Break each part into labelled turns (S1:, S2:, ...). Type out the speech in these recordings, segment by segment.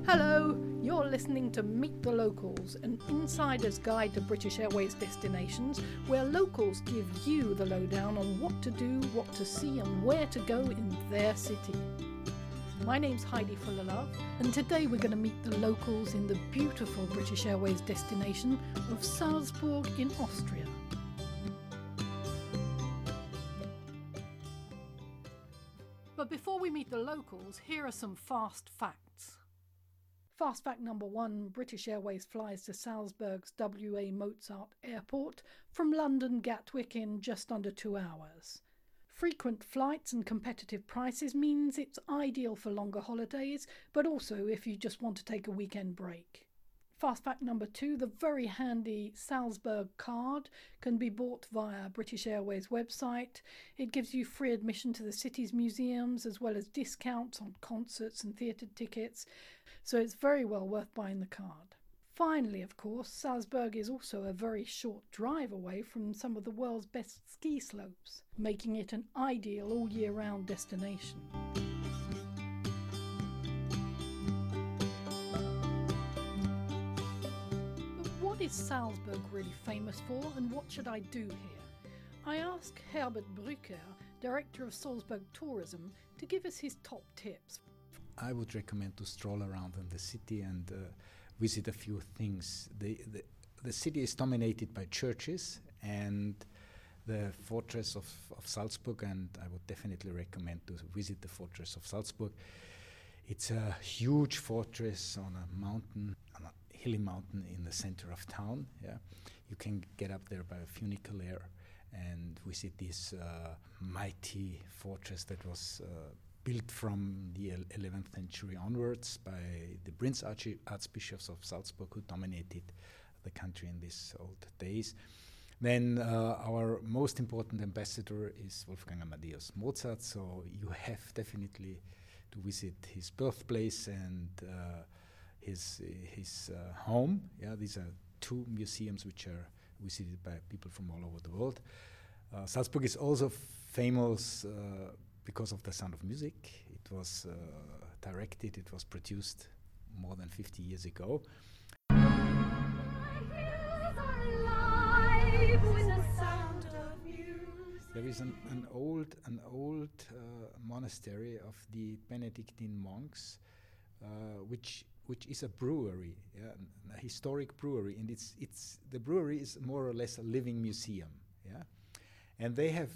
S1: Hello, you're listening to Meet the Locals, an insider's guide to British Airways destinations, where locals give you the lowdown on what to do, what to see and where to go in their city. My name's Heidi Fullalove, and today we're going to meet the locals in the beautiful British Airways destination of Salzburg in Austria. But before we meet the locals, here are some fast facts. Fast fact number 1, British Airways flies to Salzburg's W.A. Mozart Airport from London Gatwick in just under 2 hours. Frequent flights and competitive prices means it's ideal for longer holidays, but also if you just want to take a weekend break. Fast fact number 2, the very handy Salzburg card can be bought via British Airways website. It gives you free admission to the city's museums as well as discounts on concerts and theatre tickets, so it's very well worth buying the card. Finally, of course, Salzburg is also a very short drive away from some of the world's best ski slopes, making it an ideal all year round destination. What is Salzburg really famous for, and what should I do here? I asked Herbert Brücker, director of Salzburg Tourism, to give us his top tips.
S2: I would recommend to stroll around in the city and visit a few things. The city is dominated by churches and the fortress of Salzburg, and I would definitely recommend to visit the fortress of Salzburg. It's a huge fortress on a mountain, on a hilly mountain in the center of town. Yeah, you can get up there by a funicular and visit this mighty fortress that was built from the 11th century onwards by the Prince Archbishops of Salzburg, who dominated the country in these old days. Then our most important ambassador is Wolfgang Amadeus Mozart, so you have definitely to visit his birthplace and his home. Yeah, these are two museums which are visited by people from all over the world. Salzburg is also famous because of The Sound of Music. It was directed, it was produced more than 50 years ago. There is an old monastery of the Benedictine monks, which is a brewery, a historic brewery, and it's the brewery is more or less a living museum, yeah, and they have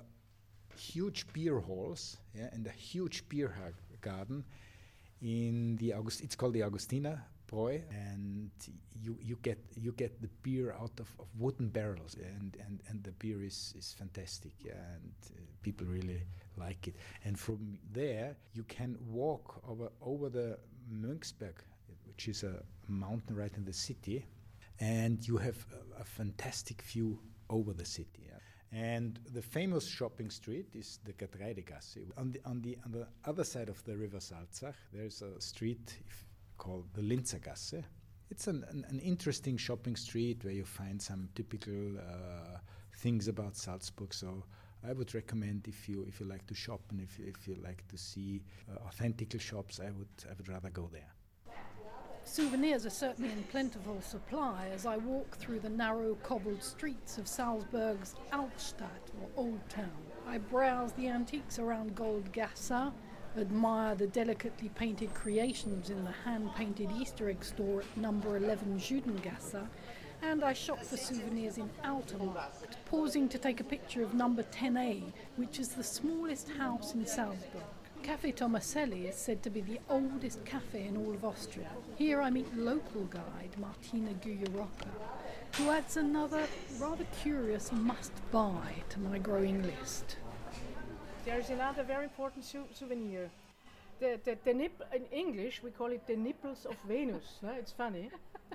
S2: huge beer halls, yeah, and a huge beer garden in the it's called the Augustiner Bräu, and you get the beer out of wooden barrels, and the beer is fantastic, yeah, and people really like it. And from there you can walk over the Mönchsberg, which is a mountain right in the city, and you have a fantastic view over the city. Yeah. And the famous shopping street is the Getreidegasse. On the other side of the river Salzach, there's a street called the Linzergasse. It's an interesting shopping street where you find some typical things about Salzburg. So I would recommend if you like to shop and if you like to see authentic shops, I would rather go there.
S1: Souvenirs are certainly in plentiful supply as I walk through the narrow cobbled streets of Salzburg's Altstadt, or Old Town. I browse the antiques around Goldgasse, admire the delicately painted creations in the hand-painted Easter egg store at number 11 Judengasse, and I shop for souvenirs in Altenmarkt, pausing to take a picture of number 10A, which is the smallest house in Salzburg. Café Tomaselli is said to be the oldest cafe in all of Austria. Here I meet local guide Martina Gujarocka, who adds another rather curious must-buy to my growing list.
S3: There is another very important souvenir. The nip, in English we call it the nipples of Venus. It's funny.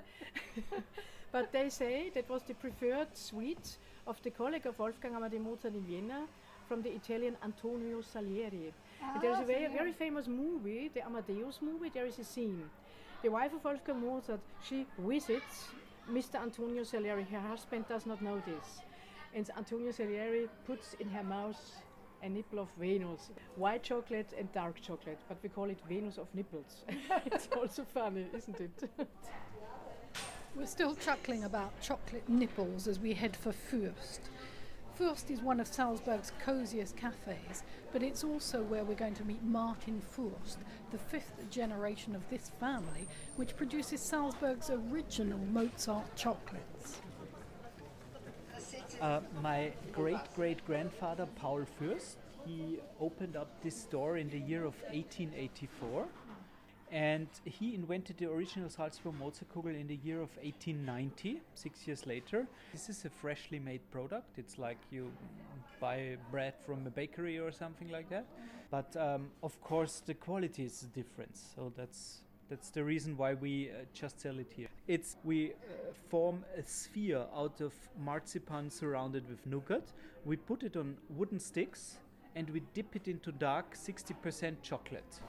S3: But they say that was the preferred sweet of the colleague of Wolfgang Amadeus Mozart in Vienna, from the Italian Antonio Salieri. There's a very famous movie, the Amadeus movie. There is a scene. The wife of Wolfgang Mozart, she visits Mr. Antonio Salieri. Her husband does not know this. And Antonio Salieri puts in her mouth a nipple of Venus. White chocolate and dark chocolate, but we call it Venus of nipples. It's also funny, isn't it?
S1: We're still chuckling about chocolate nipples as we head for Fürst. Fürst is one of Salzburg's cosiest cafes, but it's also where we're going to meet Martin Fürst, the fifth generation of this family, which produces Salzburg's original Mozart chocolates.
S4: My great-great-grandfather, Paul Fürst, he opened up this store in the year of 1884. And he invented the original Salzburg Mozartkugel in the year of 1890, 6 years later. This is a freshly made product. It's like you buy bread from a bakery or something like that. But of course the quality is the difference. So that's the reason why we just sell it here. We form a sphere out of marzipan surrounded with nougat. We put it on wooden sticks and we dip it into dark 60% chocolate.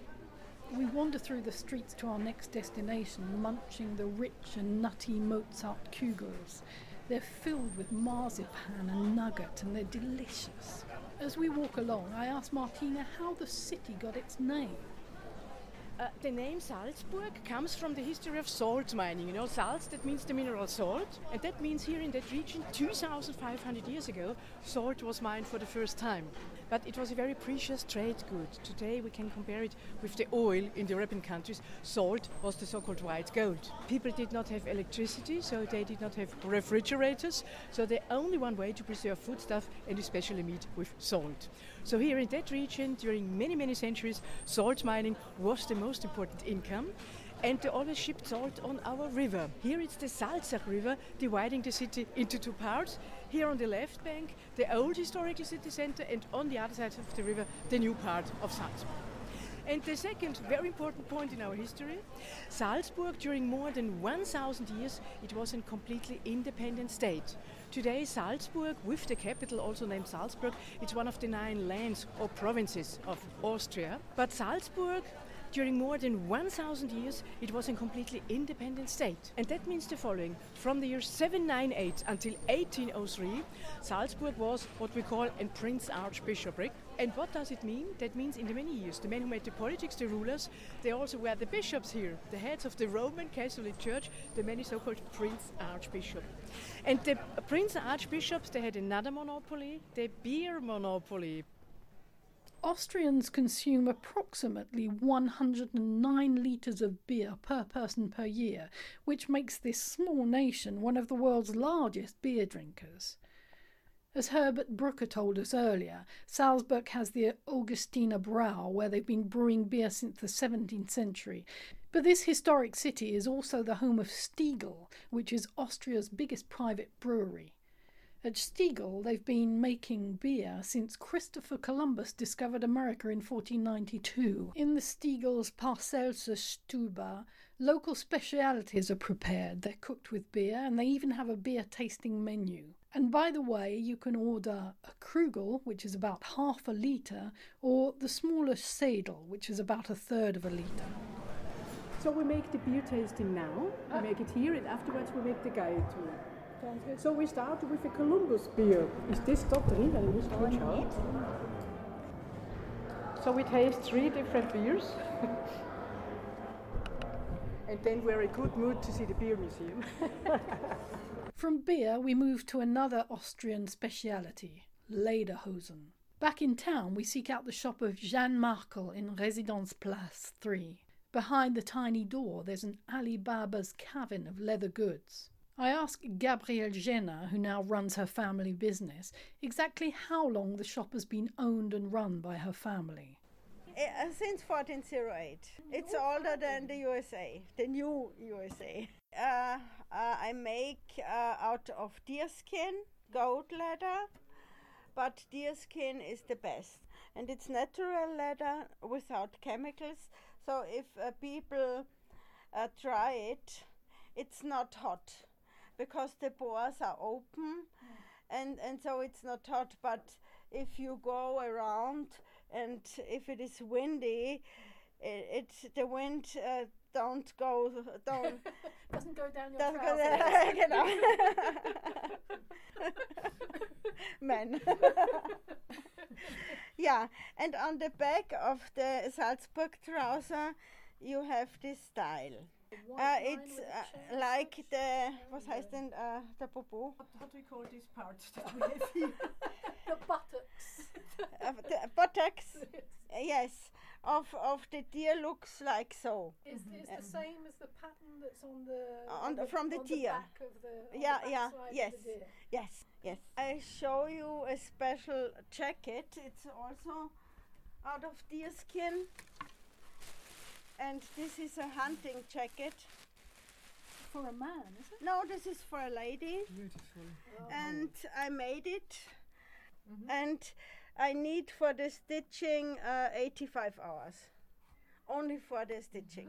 S1: We wander through the streets to our next destination, munching the rich and nutty Mozart Kugels. They're filled with marzipan and nugget, and they're delicious. As we walk along, I ask Martina how the city got its name.
S3: The name Salzburg comes from the history of salt mining. You know, Salz, that means the mineral salt. And that means here in that region, 2,500 years ago, salt was mined for the first time. But it was a very precious trade good. Today we can compare it with the oil in the European countries. Salt was the so-called white gold. People did not have electricity, so they did not have refrigerators. So the only one way to preserve foodstuff, and especially meat, with salt. So here in that region, during many, many centuries, salt mining was the most important income. And they always shipped salt on our river. Here it's the Salzach River, dividing the city into two parts. Here on the left bank, the old historical city center, and on the other side of the river, the new part of Salzburg. And the second very important point in our history, Salzburg, during more than 1,000 years, it was a completely independent state. Today, Salzburg, with the capital also named Salzburg, it's one of the 9 lands or provinces of Austria. But Salzburg, during more than 1,000 years, it was a completely independent state. And that means the following. From the year 798 until 1803, Salzburg was what we call a Prince Archbishopric. And what does it mean? That means in the many years, the men who made the politics, the rulers, they also were the bishops here, the heads of the Roman Catholic Church, the many so-called Prince Archbishop. And the Prince Archbishops, they had another monopoly, the beer monopoly.
S1: Austrians consume approximately 109 litres of beer per person per year, which makes this small nation one of the world's largest beer drinkers. As Herbert Brucker told us earlier, Salzburg has the Augustiner Brau, where they've been brewing beer since the 17th century. But this historic city is also the home of Stiegl, which is Austria's biggest private brewery. At Stiegl, they've been making beer since Christopher Columbus discovered America in 1492. In the Stiegl's Parcelser Stube, local specialities are prepared. They're cooked with beer, and they even have a beer tasting menu. And by the way, you can order a Krugel, which is about half a litre, or the smaller Sedel, which is about a third of a litre.
S3: So we make the beer tasting now. We make it here, and afterwards we make the Guide tour. So we start with a Columbus beer. Is this dort drin? So we taste 3 different beers. And then we're in a good mood to see the beer museum.
S1: From beer, we move to another Austrian speciality, Lederhosen. Back in town, we seek out the shop of Jeanne Markel in Residenzplatz 3. Behind the tiny door, there's an Alibaba's cavern of leather goods. I ask Gabrielle Jenner, who now runs her family business, exactly how long the shop has been owned and run by her family.
S5: Since 1408. It's older than the USA, the new USA. I make out of deerskin, goat leather, but deerskin is the best. And it's natural leather without chemicals, so if people try it, it's not hot. Because the pores are open, and so it's not hot. But if you go around and if it is windy, the wind don't
S1: Doesn't go down your
S5: doesn't go
S1: trousers.
S5: there, men. Yeah, and on the back of the Salzburg trouser, you have this style. It's like the, was heißt denn, der Popo?
S3: What do we call these parts that we have here?
S1: The buttocks.
S5: The buttocks, yes, of the deer looks like so.
S1: Is the same as the pattern that's on the
S5: From the
S1: on
S5: deer.
S1: back of the
S5: Yeah,
S1: the
S5: yeah,
S1: backside
S5: yes.
S1: of the deer.
S5: Yes. I show you a special jacket. It's also out of deer skin. And this is a hunting jacket.
S1: For a man, is it?
S5: No, this is for a lady.
S3: Beautiful.
S5: And I made it. And I need for the stitching 85 hours. Only for the stitching.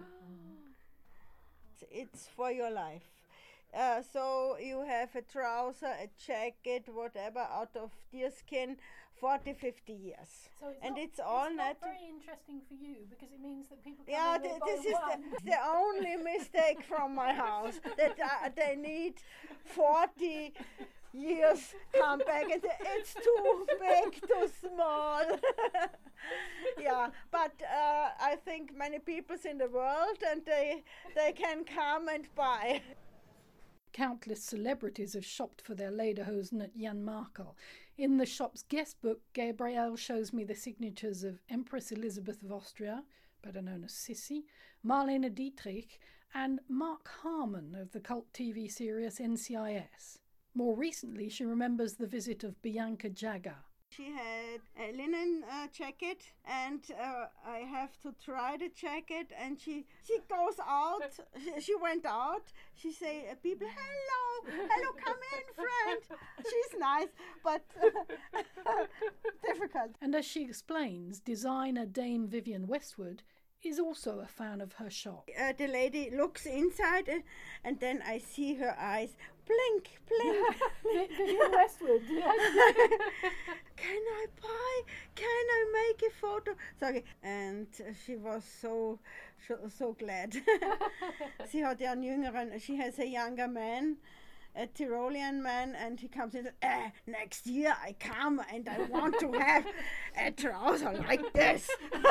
S5: It's for your life. So you have a trouser, a jacket, whatever, out of deer skin, 40, 50 years.
S1: So
S5: It's all
S1: not
S5: natural.
S1: very interesting for you because it means that people come
S5: Yeah,
S1: in and buy
S5: this is
S1: one.
S5: the only mistake from my house, that they need 40 years come back and say, it's too big, too small. Yeah, but I think many people's in the world, and they can come and buy.
S1: Countless celebrities have shopped for their lederhosen at Jan Markel. In the shop's guest book, Gabrielle shows me the signatures of Empress Elizabeth of Austria, better known as Sissi, Marlene Dietrich, and Mark Harmon of the cult TV series NCIS. More recently, she remembers the visit of Bianca Jagger.
S5: She had a linen jacket, and I have to try the jacket, and she goes out, she went out, she say, people, hello, come in, friend. She's nice, but difficult.
S1: And as she explains, designer Dame Vivienne Westwood is also a fan of her shop.
S5: The lady looks inside, and then I see her eyes blink.
S1: Vivienne Westwood,
S5: Can I buy? Can I make a photo? Sorry. And she was so glad. She has a younger man, a Tyrolean man, and he comes in and says, next year I come and I want to have a trouser like this.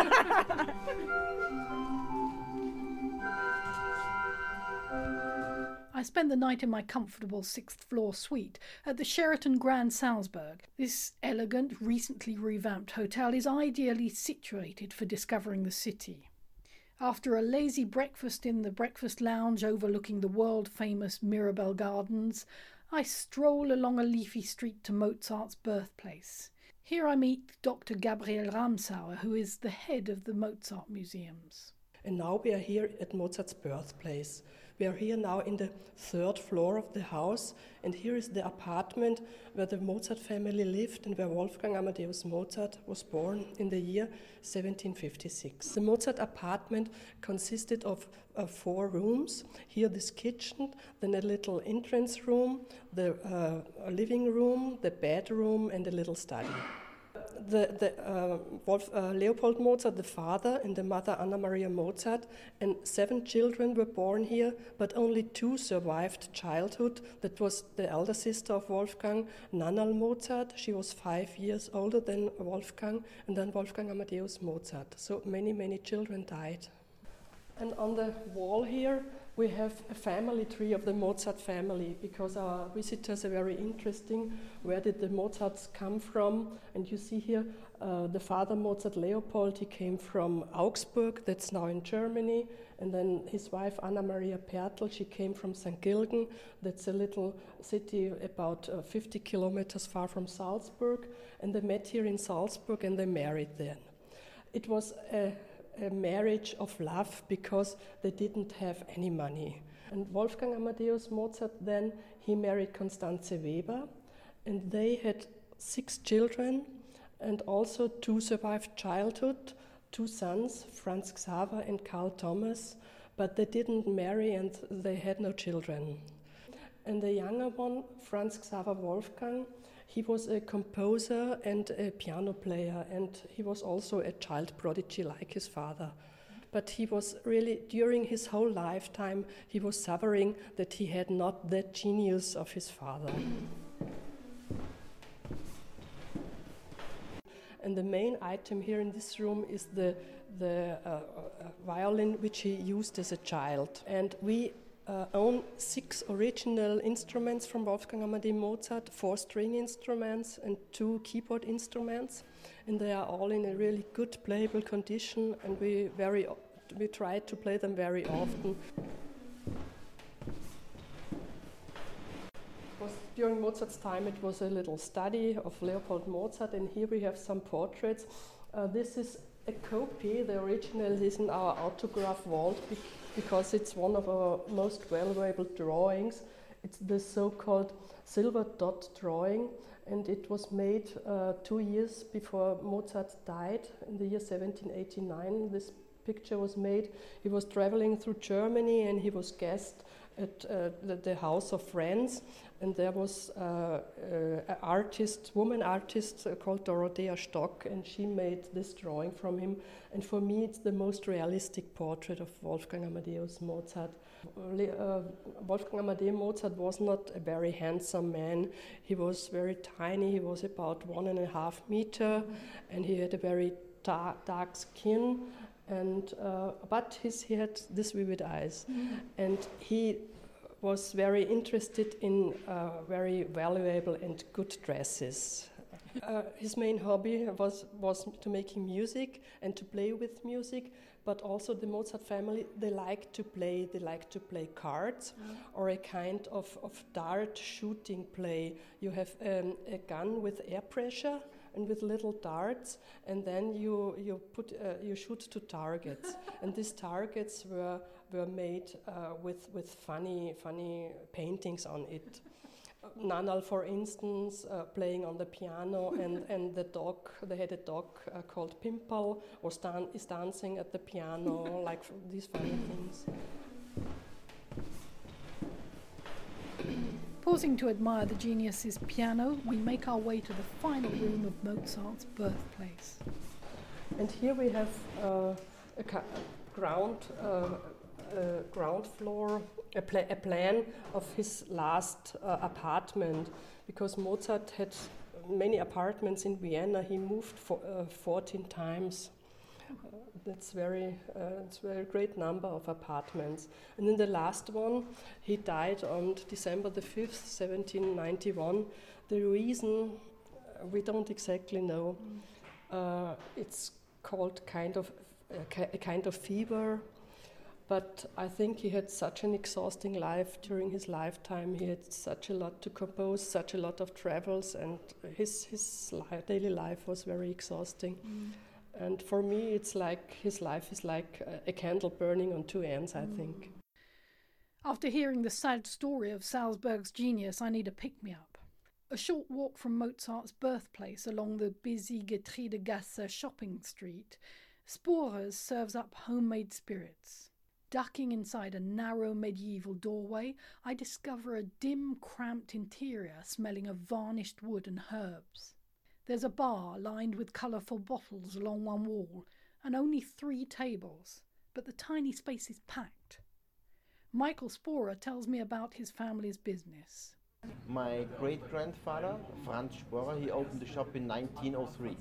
S1: I spent the night in my comfortable 6th floor suite at the Sheraton Grand Salzburg. This elegant, recently revamped hotel is ideally situated for discovering the city. After a lazy breakfast in the breakfast lounge overlooking the world-famous Mirabell Gardens, I stroll along a leafy street to Mozart's birthplace. Here I meet Dr. Gabriel Ramsauer, who is the head of the Mozart Museums.
S6: And now we are here at Mozart's birthplace. We are here now in the 3rd floor of the house, and here is the apartment where the Mozart family lived and where Wolfgang Amadeus Mozart was born in the year 1756. The Mozart apartment consisted of 4 rooms. Here this kitchen, then a little entrance room, the living room, the bedroom, and a little study. Leopold Mozart, the father, and the mother Anna Maria Mozart, and 7 children were born here, but only 2 survived childhood. That was the elder sister of Wolfgang, Nannerl Mozart. She was 5 years older than Wolfgang, and then Wolfgang Amadeus Mozart. So many children died. And on the wall here, we have a family tree of the Mozart family, because our visitors are very interesting. Where did the Mozarts come from? And you see here the father Mozart, Leopold, he came from Augsburg, that's now in Germany. And then his wife Anna Maria Pertl, she came from St. Gilgen, that's a little city about 50 kilometers far from Salzburg. And they met here in Salzburg and they married then. It was a marriage of love because they didn't have any money. And Wolfgang Amadeus Mozart then, he married Constanze Weber, and they had 6 children, and also 2 survived childhood, 2 sons, Franz Xaver and Karl Thomas, but they didn't marry and they had no children. And the younger one, Franz Xaver Wolfgang, he was a composer and a piano player, and he was also a child prodigy like his father. but he was really, during his whole lifetime, he was suffering that he had not that genius of his father. And the main item here in this room is the violin which he used as a child. And we own 6 original instruments from Wolfgang Amadeus Mozart, 4 string instruments and 2 keyboard instruments. And they are all in a really good playable condition, and we try to play them very often. During Mozart's time, it was a little study of Leopold Mozart, and here we have some portraits. This is a copy. The original is in our autograph vault because it's one of our most valuable drawings. It's the so-called silver dot drawing, and it was made 2 years before Mozart died in the year 1789. This picture was made. He was traveling through Germany, and he was guest at the house of friends, and there was an woman artist called Dorothea Stock, and she made this drawing from him. And for me, it's the most realistic portrait of Wolfgang Amadeus Mozart. Wolfgang Amadeus Mozart was not a very handsome man. He was very tiny. He was about 1.5 meters, and he had a very dark skin. And but he had these vivid eyes, and he was very interested in very valuable and good dresses. His main hobby was to making music and to play with music, but also the Mozart family, they like to play cards or a kind of dart shooting play. You have a gun with air pressure and with little darts, and then you shoot to targets, and these targets were made with funny paintings on it. Nanal, for instance, playing on the piano, and the dog. They had a dog called Pimpal, or is dancing at the piano, like these funny things.
S1: Pausing to admire the genius's piano, we make our way to the final room of Mozart's birthplace.
S6: And here we have a ground floor, a plan of his last apartment, because Mozart had many apartments in Vienna. He moved 14 times. That's very great number of apartments. And in the last one, he died on December the 5th, 1791. The reason we don't exactly know. It's called a kind of fever. But I think he had such an exhausting life during his lifetime. He had such a lot to compose, such a lot of travels, and his daily life was very exhausting. And for me, it's like his life is like a candle burning on 2 ends, I think.
S1: After hearing the sad story of Salzburg's genius, I need a pick-me-up. A short walk from Mozart's birthplace along the busy Getriedegasse shopping street, Sporers serves up homemade spirits. Ducking inside a narrow medieval doorway, I discover a dim, cramped interior smelling of varnished wood and herbs. There's a bar lined with colourful bottles along one wall, and only 3 tables, but the tiny space is packed. Michael Sporer tells me about his family's business.
S7: My great-grandfather, Franz Sporer, he opened the shop in 1903.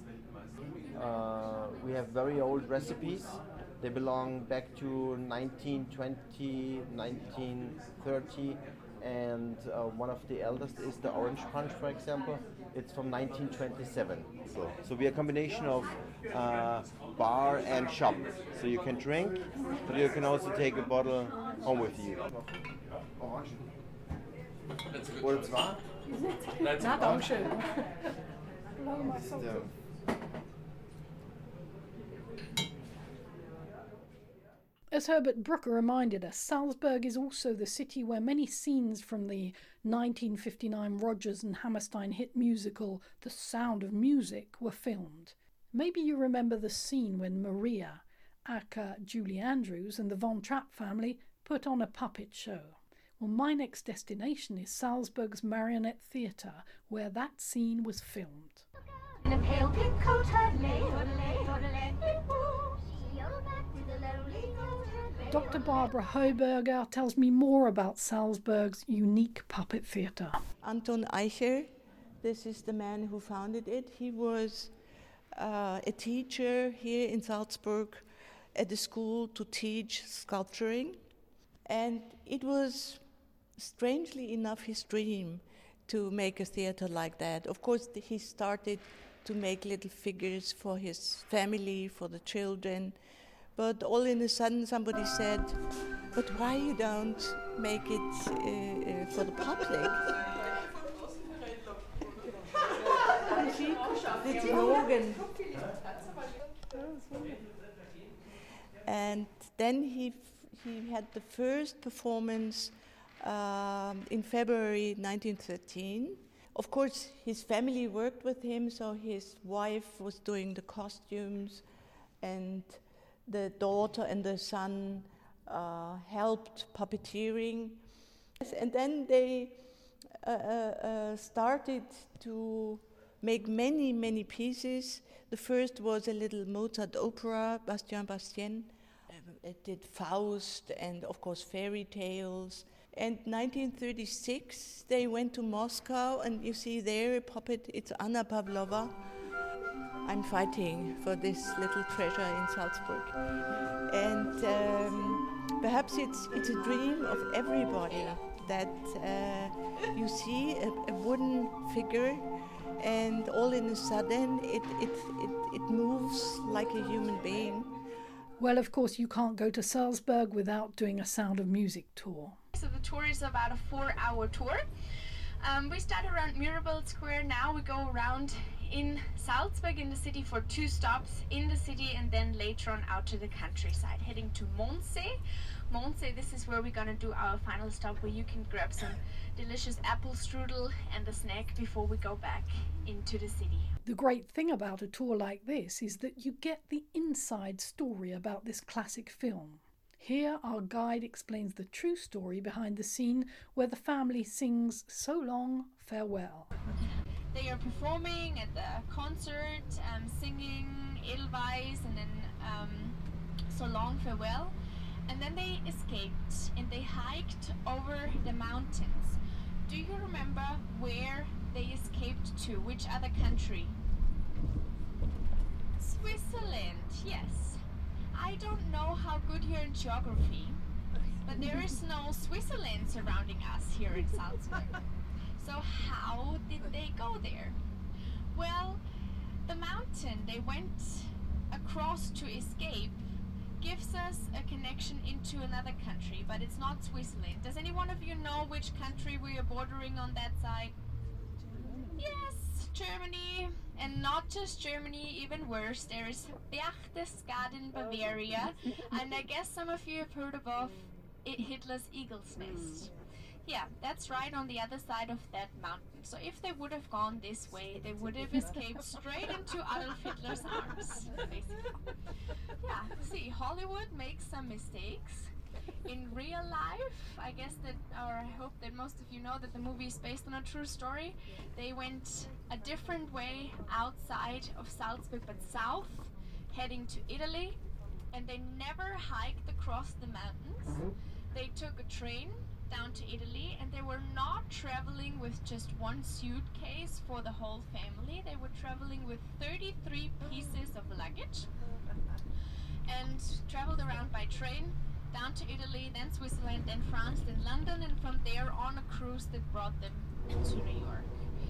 S7: We have very old recipes. They belong back to 1920, 1930, and one of the eldest is the orange punch, for example. It's from 1927. So we are a combination of bar and shop. So you can drink, but you can also take a bottle home with you. Oder zwar?
S3: Na, Dankeschön.
S1: As Herbert Brooker reminded us, Salzburg is also the city where many scenes from the 1959 Rodgers and Hammerstein hit musical The Sound of Music were filmed. Maybe you remember the scene when Maria, aka Julie Andrews, and the Von Trapp family put on a puppet show. Well, my next destination is Salzburg's Marionette Theatre, where that scene was filmed.
S8: In a pale pink coat, toddler, toddler, toddler, woo. She yodeled back to the lonely
S1: Dr. Barbara Heuberger tells me more about Salzburg's unique puppet theatre.
S8: Anton Eicher, this is the man who founded it. He was a teacher here in Salzburg at the school to teach sculpturing. And it was, strangely enough, his dream to make a theater like that. Of course, he started to make little figures for his family, for the children. But all in a sudden somebody said, but why you don't make it for the public? It's Logan. And then he had the first performance in February 1913. Of course, his family worked with him, so his wife was doing the costumes, and the daughter and the son helped puppeteering. And then they started to make many, many pieces. The first was a little Mozart opera, Bastien Bastien. It did Faust and, of course, fairy tales. And 1936, they went to Moscow, and you see there a puppet, it's Anna Pavlova. I'm fighting for this little treasure in Salzburg. And perhaps it's a dream of everybody that you see a wooden figure, and all in a sudden it moves like a human being.
S1: Well, of course, you can't go to Salzburg without doing a Sound of Music tour.
S9: So the tour is about a 4-hour tour. We start around Mirabel Square. Now we go around in Salzburg in the city for 2 stops in the city, and then later on out to the countryside, heading to Mondsee. Mondsee, this is where we're gonna do our final stop, where you can grab some delicious apple strudel and a snack before we go back into the city.
S1: The great thing about a tour like this is that you get the inside story about this classic film. Here our guide explains the true story behind the scene where the family sings So Long, Farewell.
S9: They are performing at the concert, singing Edelweiss and then So Long, Farewell. And then they escaped and they hiked over the mountains. Do you remember where they escaped to? Which other country? Switzerland, yes. I don't know how good you're in geography, but there is no Switzerland surrounding us here in Salzburg. So how did they go there? Well, the mountain they went across to escape gives us a connection into another country, but it's not Switzerland. Does any one of you know which country we are bordering on that side? Yes, Germany. And not just Germany, even worse, there is Berchtesgaden, Bavaria, and I guess some of you have heard about Hitler's Eagle's Nest. Yeah, that's right on the other side of that mountain. So if they would have gone this way, they would have escaped straight into Adolf Hitler's arms, basically. Yeah, see, Hollywood makes some mistakes. In real life, I guess that, or I hope that most of you know that the movie is based on a true story. They went a different way outside of Salzburg, but south, heading to Italy, and they never hiked across the mountains. They took a train down to Italy, and they were not traveling with just one suitcase for the whole family. They were traveling with 33 pieces of luggage and traveled around by train down to Italy, then Switzerland, then France, then London, and from there on a cruise that brought them to New York.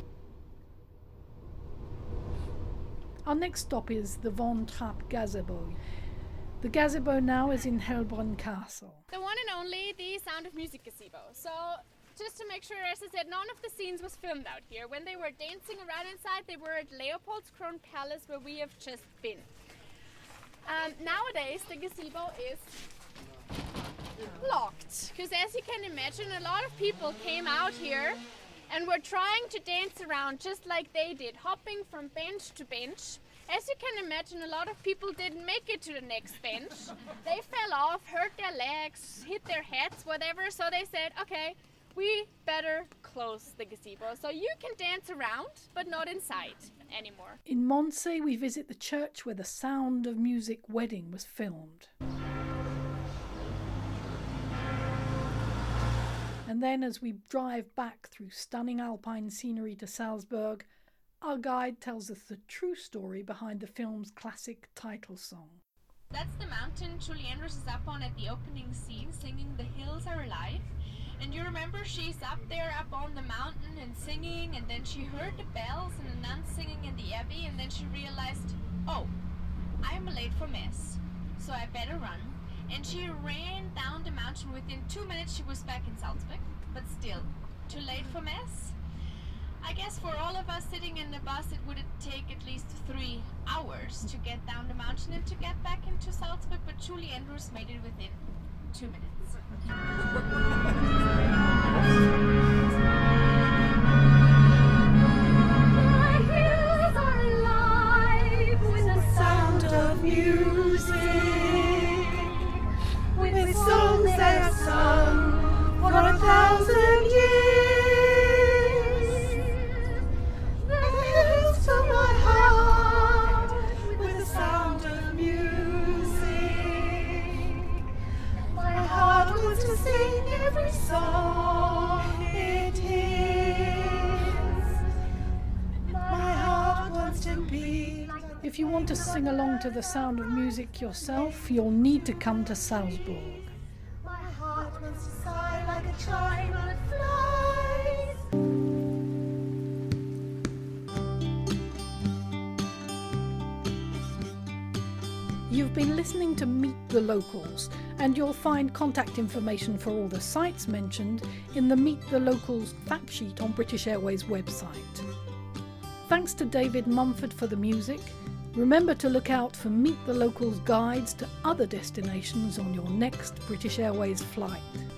S1: Our next stop is the Von Trapp Gazebo. The gazebo now is in Hellbrunn Castle.
S10: The one and only, the Sound of Music gazebo. So, just to make sure, as I said, none of the scenes was filmed out here. When they were dancing around inside, they were at Leopoldskron Palace, where we have just been. Nowadays, the gazebo is locked, because as you can imagine, a lot of people came out here and were trying to dance around just like they did, hopping from bench to bench. As you can imagine, a lot of people didn't make it to the next bench. They fell off, hurt their legs, hit their heads, whatever, so they said, okay, we better close the gazebo. So you can dance around, but not inside anymore.
S1: In Mondsee, we visit the church where the Sound of Music wedding was filmed. then as we drive back through stunning alpine scenery to Salzburg, our guide tells us the true story behind the film's classic title song.
S9: That's the mountain Julie Andrews is up on at the opening scene, singing "The Hills Are Alive." And you remember she's up there, up on the mountain and singing, and then she heard the bells and the nuns singing in the abbey, and then she realized, oh, I'm late for Mass, so I better run. And she ran down the mountain. Within 2 minutes she was back in Salzburg, but still, too late for Mass? I guess for all of us sitting in the bus it would take at least 3 hours to get down the mountain and to get back into Salzburg, but Julie Andrews made it within 2 minutes.
S11: My hills are alive with the sound of music, with songs that are sung for 1,000 years. The hills fill my heart with the sound of music. My heart wants to sing every song it hears. My heart wants to be like.
S1: If you want to sing along to the sound of music yourself, you'll need to come to Salzburg.
S11: My heart wants to sigh like a child that flies.
S1: You've been listening to Meet the Locals, and you'll find contact information for all the sites mentioned in the Meet the Locals fact sheet on British Airways website. Thanks to David Mumford for the music. Remember to look out for Meet the Locals guides to other destinations on your next British Airways flight.